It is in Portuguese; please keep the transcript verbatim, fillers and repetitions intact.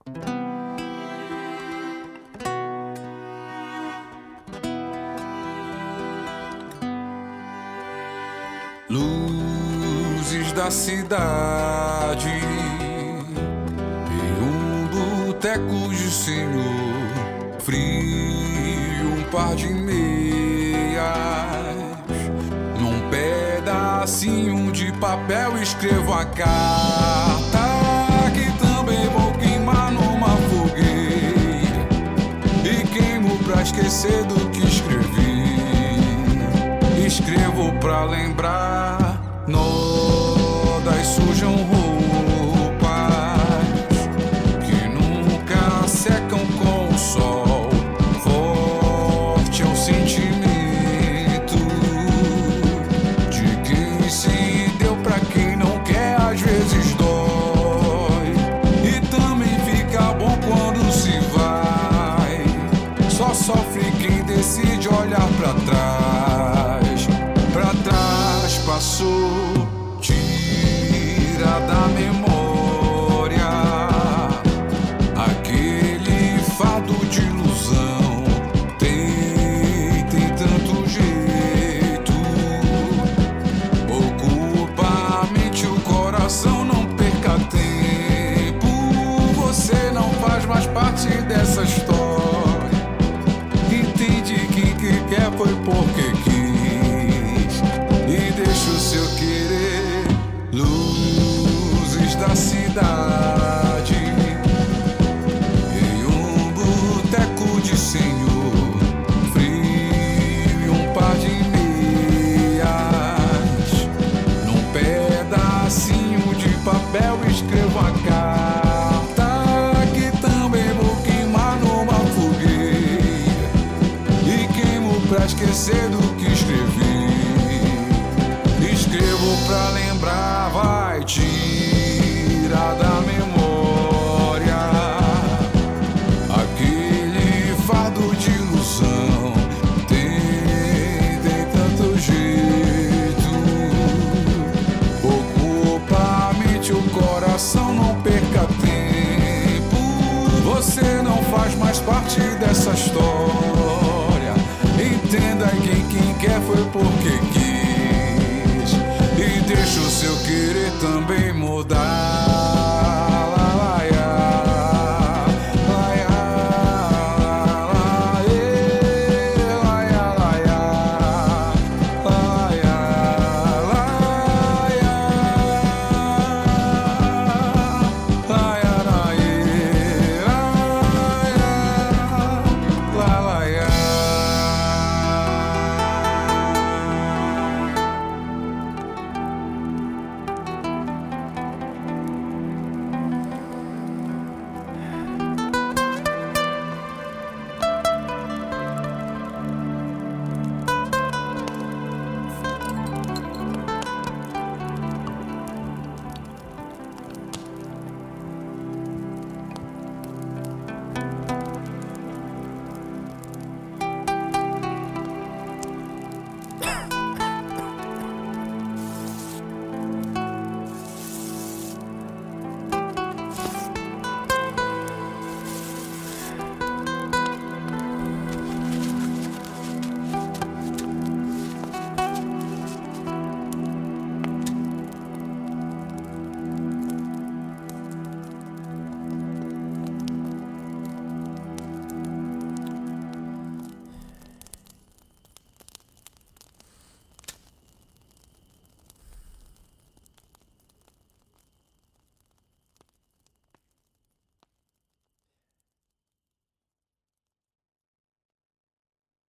Luzes da cidade e um boteco de senhor, frio, um par de meias, num pedacinho de papel escrevo a carta que também vou queimar numa fogueira e queimo pra esquecer do que escrevi. Escrevo pra lembrar, nodas sujam roupas que nunca secam com o sol. Forte é o sentimento de quem se deu pra quem não quer, às vezes dói. E também fica bom quando se vai, só sofre quem decide olhar pra trás. Pra trás passou, tira da memória aquele fado de ilusão. Tem, tem tanto jeito, ocupa a mente, o coração, não perca tempo. Você não faz mais parte dessa história. Entende que quem quer foi porque quis. Deixa o seu querer, luzes da cidade e um boteco de senhor, frio e um par de meias, num pedacinho de papel escrevo a carta que também vou queimar numa fogueira e queimo pra esquecer do que escrevi. Escrevo pra lembrar, vai, tira da memória aquele fardo de ilusão. Tem, tem tanto jeito, ocupa a mente, o coração, não perca tempo. Você não faz mais parte dessa história. Entenda que quem quer foi porque quis. E deixa o seu querer também mudar.